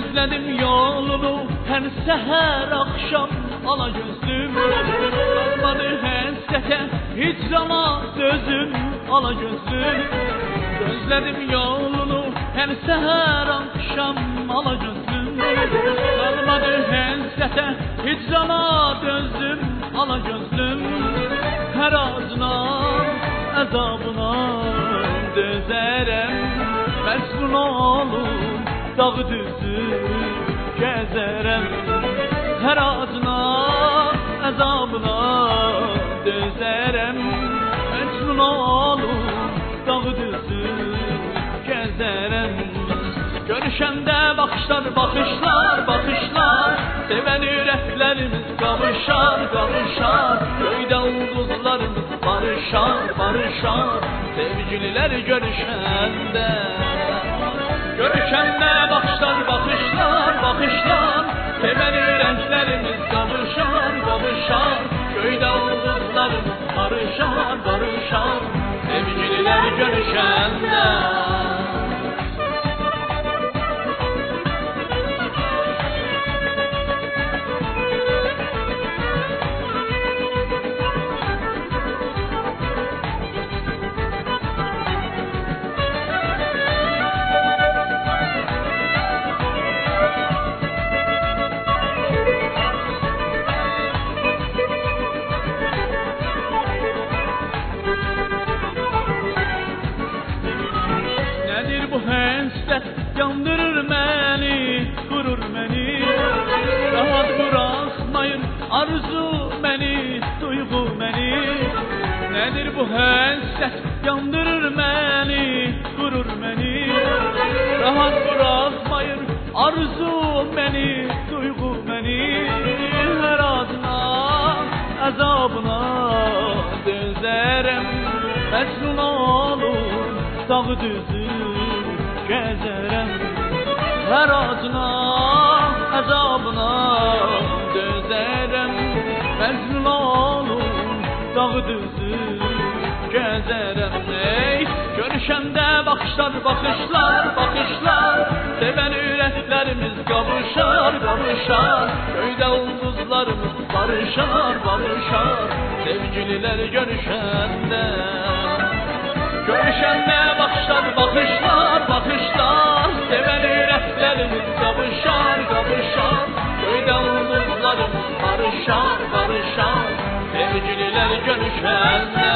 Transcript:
Gözledim yolunu her seher akşam ala gözlüm. Kalmadı həsrətə hicrana sözüm ala gözlüm. Gözledim yolunu her seher akşam ala gözlüm. Kalmadı həsrətə hicrana dözdüm ala gözlüm. Her ağzına əzabına dözərəm. Məsrun olub dağ düzü gəzərəm. Hər ağzına əzabına dözərəm. Məsrun olub dağ düzü gəzərəm. Görüşəndə baxışlar, baxışlar, baxışlar. Sevən ürəklərimiz qavuşar, qavuşar. Göydə ulduzlarımız barışar, barışar. Sevgililer görüşəndə. Görüşəndə baxışlar, baxışlar, baxışlar. Sevən ürəklərimiz qavuşar, qavuşar. Göydə ulduzlarımız barışar, barışar. Sevgililer görüşəndə. Bu həsrət yandırır məni, qurur məni. Rahat bırakmayır arzu məni, duyğu məni. Nədir bu həsrət yandırır məni, qurur məni. Rahat bırakmayır arzu məni, duyğu məni. Hər adına, əzabına dözərəm. Məsnun olur dağ düzü gəzərəm. Hər acına, əzabına dözərəm. Məzlum olur dağ düzü gəzərəm. Ey, görüşəndə baxışlar, baxışlar, baxışlar. Sevən ürəklərimiz qavuşar, qavuşar. Göydə ulduzlarımız barışar, barışar. Sevgililer görüşəndə. Görüşəndə baxışlar, baxışlar, baxışlar. Sevən ürəklərimiz qavuşar, qavuşar. Göydə ulduzlarımız barışar, barışar. Sevgililer görüşəndə.